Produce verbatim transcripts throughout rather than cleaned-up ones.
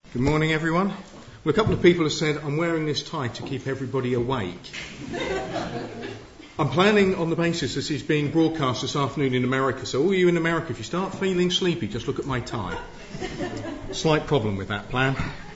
Good morning, everyone. Well, a couple of people have said I'm wearing this tie to keep everybody awake. I'm planning on the basis this is being broadcast this afternoon in America, so all you in America, if you start feeling sleepy, just look at my tie. Slight problem with that plan.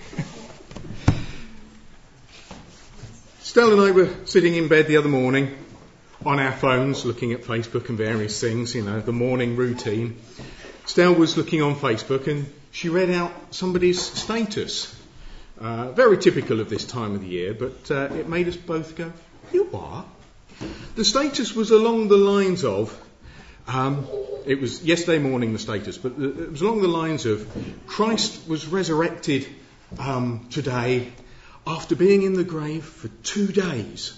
Stella and I were sitting in bed the other morning on our phones looking at Facebook and various things, you know, the morning routine. Stella was looking on Facebook and she read out somebody's status. Uh, very typical of this time of the year, but uh, it made us both go, you are? The status was along the lines of, um, it was yesterday morning the status, but it was along the lines of, Christ was resurrected um, today after being in the grave for two days.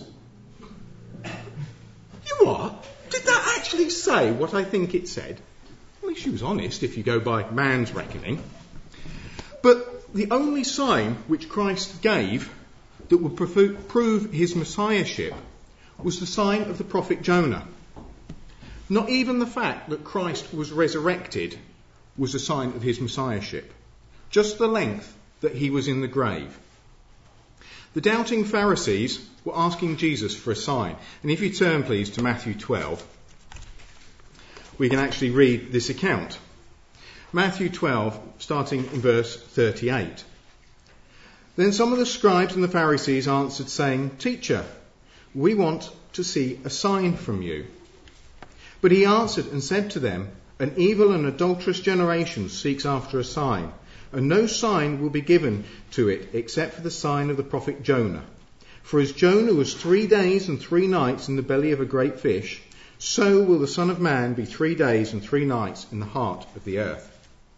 You are? Did that actually say what I think it said? Well, she was honest, if you go by man's reckoning. But the only sign which Christ gave that would prove his messiahship was the sign of the prophet Jonah. Not even the fact that Christ was resurrected was a sign of his messiahship. Just the length that he was in the grave. The doubting Pharisees were asking Jesus for a sign. And if you turn, please, to Matthew twelve, we can actually read this account. Matthew twelve, starting in verse thirty-eight. Then some of the scribes and the Pharisees answered, saying, Teacher, we want to see a sign from you. But he answered and said to them, An evil and adulterous generation seeks after a sign, and no sign will be given to it except for the sign of the prophet Jonah. For as Jonah was three days and three nights in the belly of a great fish, so will the Son of Man be three days and three nights in the heart of the earth.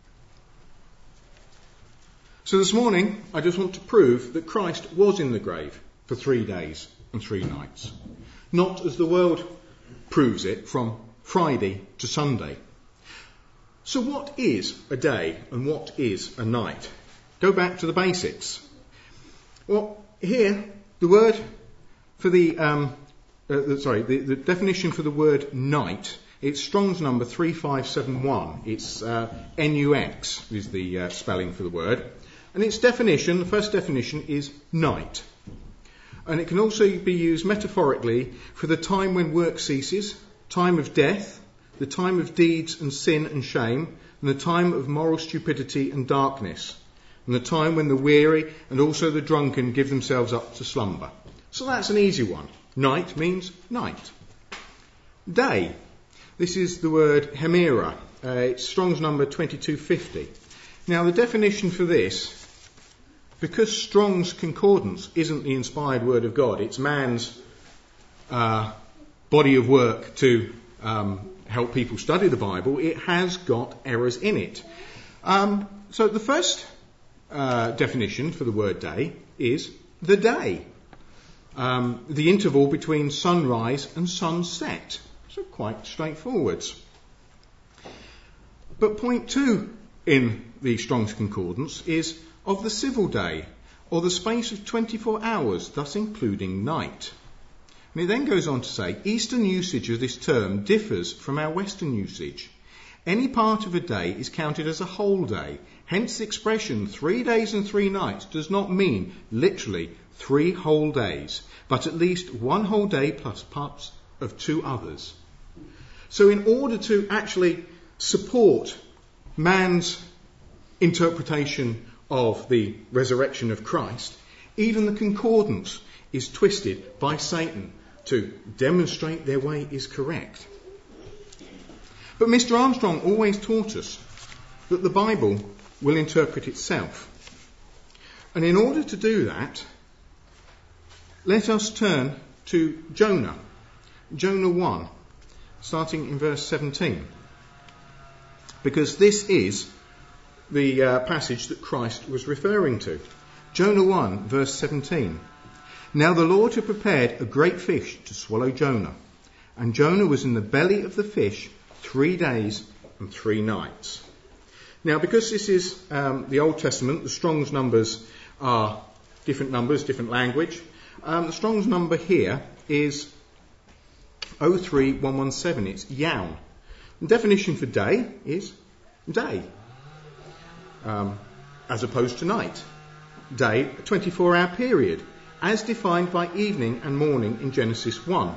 So this morning, I just want to prove that Christ was in the grave for three days and three nights. Not as the world proves it, from Friday to Sunday. So what is a day and what is a night? Go back to the basics. Well, here, the word for the... Um, Uh, sorry, the, the definition for the word night, it's Strong's number three five seven one. It's uh, N U X is the uh, spelling for the word. And its definition, the first definition, is night. And it can also be used metaphorically for the time when work ceases, time of death, the time of deeds and sin and shame, and the time of moral stupidity and darkness, and the time when the weary and also the drunken give themselves up to slumber. So that's an easy one. Night means night. Day. This is the word hemera. Uh, it's Strong's number twenty-two fifty. Now the definition for this, because Strong's Concordance isn't the inspired word of God, it's man's uh, body of work to um, help people study the Bible, it has got errors in it. Um, so the first uh, definition for the word day is the day. Um, the interval between sunrise and sunset. So quite straightforward. But point two in the Strong's Concordance is of the civil day, or the space of twenty-four hours, thus including night. And it then goes on to say, Eastern usage of this term differs from our Western usage. Any part of a day is counted as a whole day. Hence the expression three days and three nights does not mean literally three whole days, but at least one whole day plus parts of two others. So in order to actually support man's interpretation of the resurrection of Christ, even the concordance is twisted by Satan to demonstrate their way is correct. But Mister Armstrong always taught us that the Bible will interpret itself. And in order to do that, let us turn to Jonah, Jonah one, starting in verse seventeen. Because this is the uh, passage that Christ was referring to. Jonah one, verse seventeen. Now the Lord had prepared a great fish to swallow Jonah. And Jonah was in the belly of the fish three days and three nights. Now, because this is um, the Old Testament, the Strong's numbers are different numbers, different language. Um, the Strong's number here is oh three one one seven. It's yawn. The definition for day is day. Um, as opposed to night. Day, a twenty-four hour period, as defined by evening and morning in Genesis one.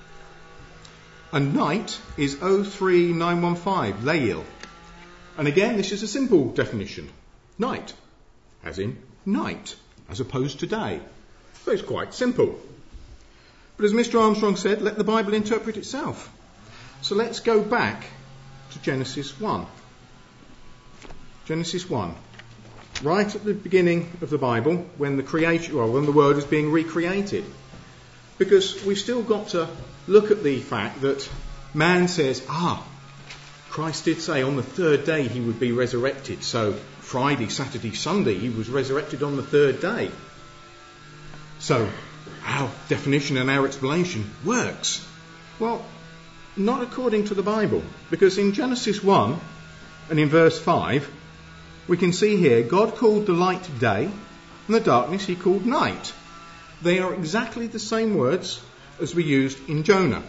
And night is oh three nine one five, Layil. And again, this is a simple definition. Night, as in night, as opposed to day. So it's quite simple. But as Mister Armstrong said, let the Bible interpret itself. So let's go back to Genesis one. Genesis one. Right at the beginning of the Bible, when the creation, well, when the world is being recreated. Because we've still got to look at the fact that man says, ah, Christ did say on the third day he would be resurrected. So Friday, Saturday, Sunday, he was resurrected on the third day. So our definition and our explanation works. Well, not according to the Bible. Because in Genesis one and in verse five, we can see here, God called the light day, and the darkness he called night. They are exactly the same words as we used in Jonah.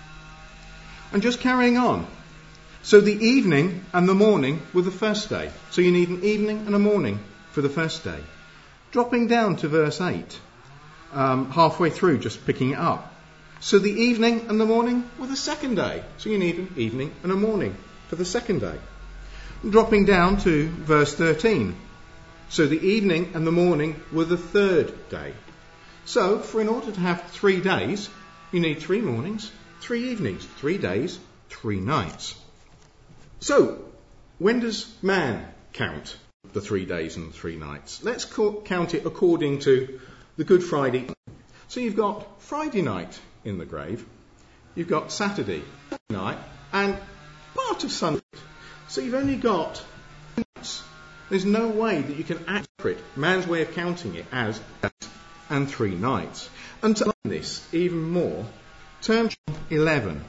And just carrying on. So the evening and the morning were the first day. So you need an evening and a morning for the first day. Dropping down to verse eight, um, halfway through, just picking it up. So the evening and the morning were the second day. So you need an evening and a morning for the second day. Dropping down to verse thirteen. So the evening and the morning were the third day. So, for in order to have three days, you need three mornings, three evenings, three days, three nights. So, when does man count the three days and the three nights? Let's co- count it according to the Good Friday. So you've got Friday night in the grave, you've got Saturday night, and part of Sunday. So you've only got nights. There's no way that you can interpret man's way of counting it as and three nights. And to learn this even more, turn to eleven.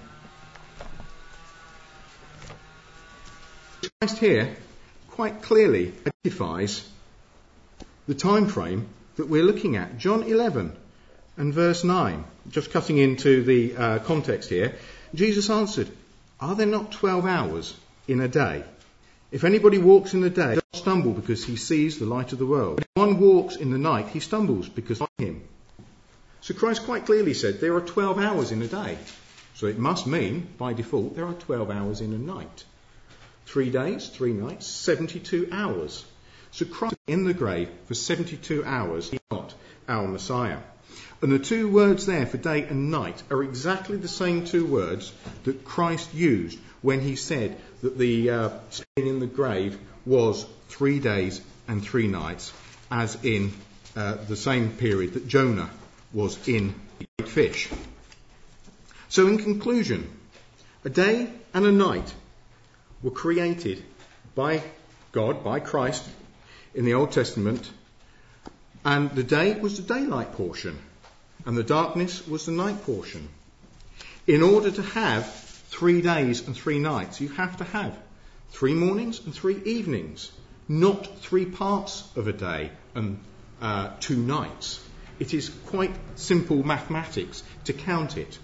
Christ here quite clearly identifies the time frame that we're looking at. John eleven and verse nine. Just cutting into the uh, context here. Jesus answered, "Are there not twelve hours in a day? If anybody walks in the day, he does stumble because he sees the light of the world. But if one walks in the night, he stumbles because of him." So Christ quite clearly said there are twelve hours in a day. So it must mean, by default, there are twelve hours in a night. Three days, three nights, seventy-two hours. So Christ in the grave for seventy-two hours, he not our Messiah. And the two words there for day and night are exactly the same two words that Christ used when he said that the uh, staying in the grave was three days and three nights, as in uh, the same period that Jonah was in the great fish. So in conclusion, a day and a night were created by God, by Christ, in the Old Testament, and the day was the daylight portion, and the darkness was the night portion. In order to have three days and three nights, you have to have three mornings and three evenings, not three parts of a day and uh, two nights. It is quite simple mathematics to count it.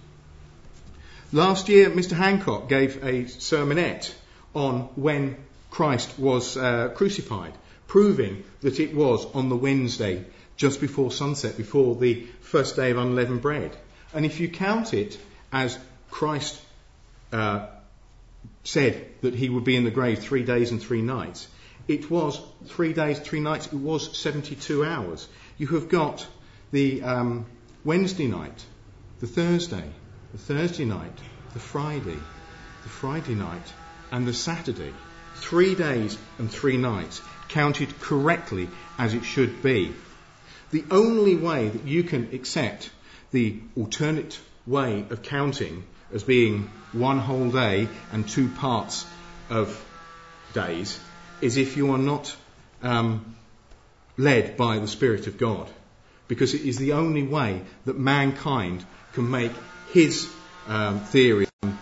Last year, Mister Hancock gave a sermonette on when Christ was uh, crucified, proving that it was on the Wednesday just before sunset, before the first day of unleavened bread. And if you count it as Christ uh, said that he would be in the grave three days and three nights, it was three days, three nights, it was seventy-two hours. You have got the um, Wednesday night, the Thursday, the Thursday night, the Friday, the Friday night, and the Saturday. Three days and three nights, counted correctly as it should be. The only way that you can accept the alternate way of counting as being one whole day and two parts of days is if you are not um, led by the Spirit of God, because it is the only way that mankind can make his um, theory or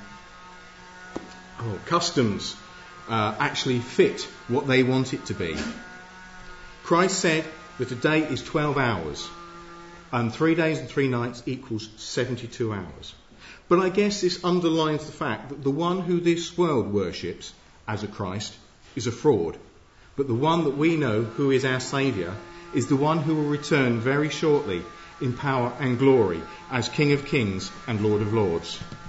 customs uh, actually fit what they want it to be. Christ said that a day is twelve hours, and three days and three nights equals seventy-two hours. But I guess this underlines the fact that the one who this world worships as a Christ is a fraud, But the one that we know who is our Saviour is the one who will return very shortly in power and glory as King of Kings and Lord of Lords.